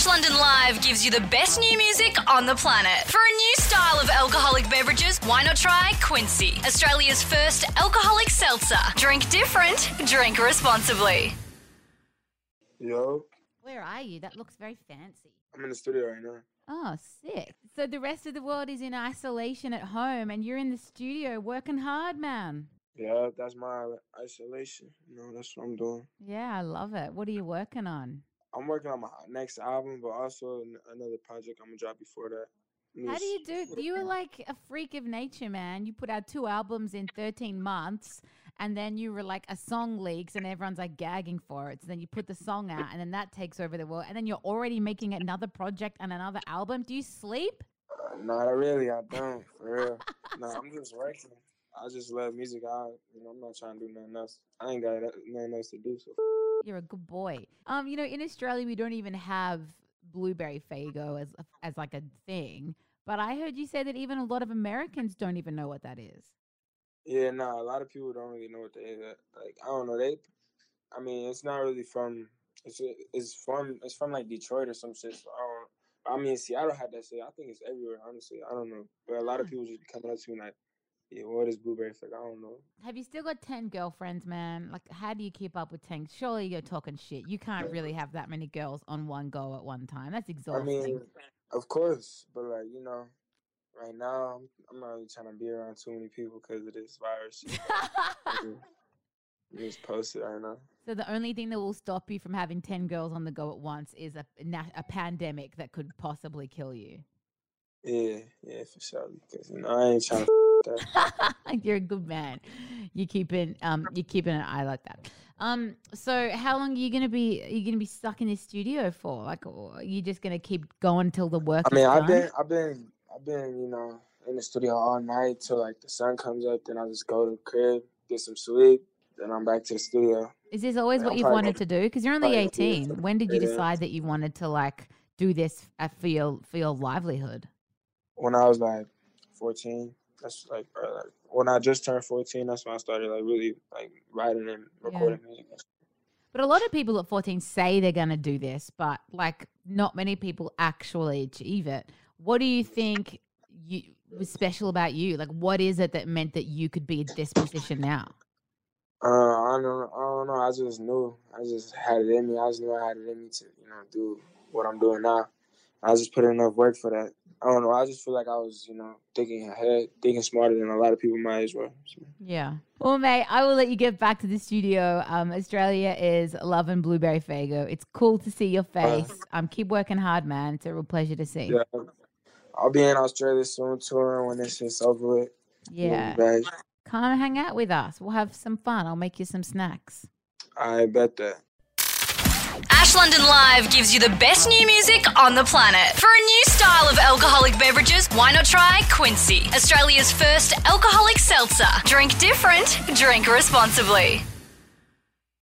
Ash London Live gives you the best new music on the planet. For a new style of alcoholic beverages, why not try Quincy, Australia's first alcoholic seltzer. Drink different, drink responsibly. Yo, Where are you? That looks very fancy. I'm in the studio right now. Oh, sick. So the rest of the world is in isolation at home and you're in the studio working hard, man. Yeah, that's my isolation. That's what I'm doing. Yeah, I love it. What are you working on? I'm working on my next album, but also another project I'm gonna drop before that. How do you do? You are like a freak of nature, man. You put out 2 albums in 13 months and then you were like a song leaks and everyone's like gagging for it. So then you put the song out and then that takes over the world. And then you're already making another project and another album. Do you sleep? Not really, I don't, for real. No, I'm just working. I just love music. I'm not trying to do nothing else. I ain't got nothing else to do, so. You're a good boy. In Australia, we don't even have Blueberry Faygo as like a thing. But I heard you say that even a lot of Americans don't even know what that is. Yeah, a lot of people don't really know what they is. Like, I don't know. It's not really from. It's from like Detroit or some shit. So Seattle had that shit. I think it's everywhere. Honestly, I don't know. But a lot of people just coming up to me like, yeah, what is Blueberry Faygo? I don't know. Have you still got 10 girlfriends, man? Like, how do you keep up with 10? Surely you're talking shit. You can't really have that many girls on one go at one time. That's exhausting. Of course, but right now I'm not really trying to be around too many people because of this virus. You just post it right now. So the only thing that will stop you from having 10 girls on the go at once is a pandemic that could possibly kill you. Yeah, for sure. Because I ain't trying to that. You're a good man. You're keeping an eye like that. So how long are you gonna be stuck in this studio for? Like, or are you just gonna keep going till the work? Is done? I've been in the studio all night till like the sun comes up. Then I just go to the crib, get some sleep. Then I'm back to the studio. Is this always what you've wanted to do? Because you're only 18. When did you decide that you wanted to like do this for your livelihood? When I was like 14. That's like when I just turned 14. That's when I started like really like writing and recording music. But a lot of people at 14 say they're gonna do this, but like not many people actually achieve it. What do you think was special about you? Like, what is it that meant that you could be in this position now? I don't know. I just knew. I just had it in me. I just knew I had it in me to, do what I'm doing now. I just put in enough work for that. I don't know. I just feel like I was, thinking ahead, thinking smarter than a lot of people my age were. So. Yeah. Well, mate, I will let you get back to the studio. Australia is loving Blueberry Faygo. It's cool to see your face. Keep working hard, man. It's a real pleasure to see. Yeah. I'll be in Australia soon, touring when this shit's over with. Yeah. Come and hang out with us. We'll have some fun. I'll make you some snacks. I bet that. Ash London Live gives you the best new music on the planet. For a new style of alcoholic beverages, why not try Quincy, Australia's first alcoholic seltzer. Drink different, drink responsibly.